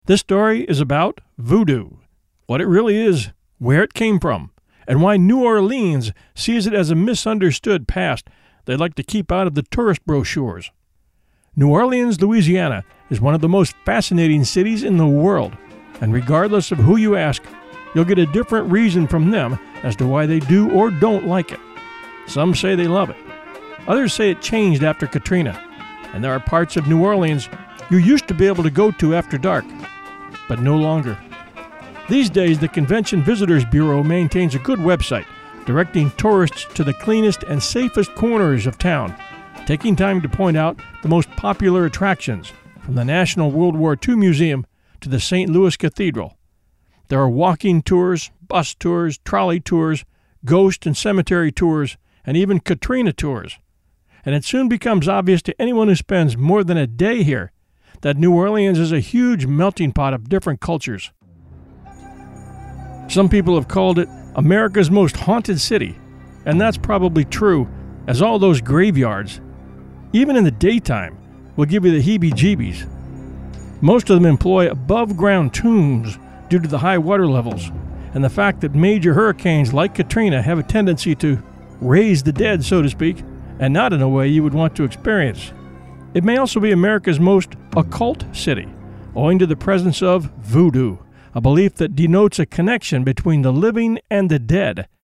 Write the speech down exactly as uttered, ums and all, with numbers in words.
This story is about voodoo, what it really is, where it came from, and why New Orleans sees it as a misunderstood past they'd like to keep out of the tourist brochures. New Orleans, Louisiana is one of the most fascinating cities in the world, and regardless of who you ask, you'll get a different reason from them as to why they do or don't like it. Some say they love it. Others say it changed after Katrina, and there are parts of New Orleans you used to be able to go to after dark, but no longer. These days, the Convention Visitors Bureau maintains a good website directing tourists to the cleanest and safest corners of town, taking time to point out the most popular attractions, from the National World War Two Museum to the Saint Louis Cathedral. There are walking tours, bus tours, trolley tours, ghost and cemetery tours, and even Katrina tours. And it soon becomes obvious to anyone who spends more than a day here that New Orleans is a huge melting pot of different cultures. Some people have called it America's most haunted city, and that's probably true, as all those graveyards, even in the daytime, will give you the heebie-jeebies. Most of them employ above-ground tombs due to the high water levels, and the fact that major hurricanes like Katrina have a tendency to raise the dead, so to speak, and not in a way you would want to experience. It may also be America's most occult city, owing to the presence of voodoo, a belief that denotes a connection between the living and the dead,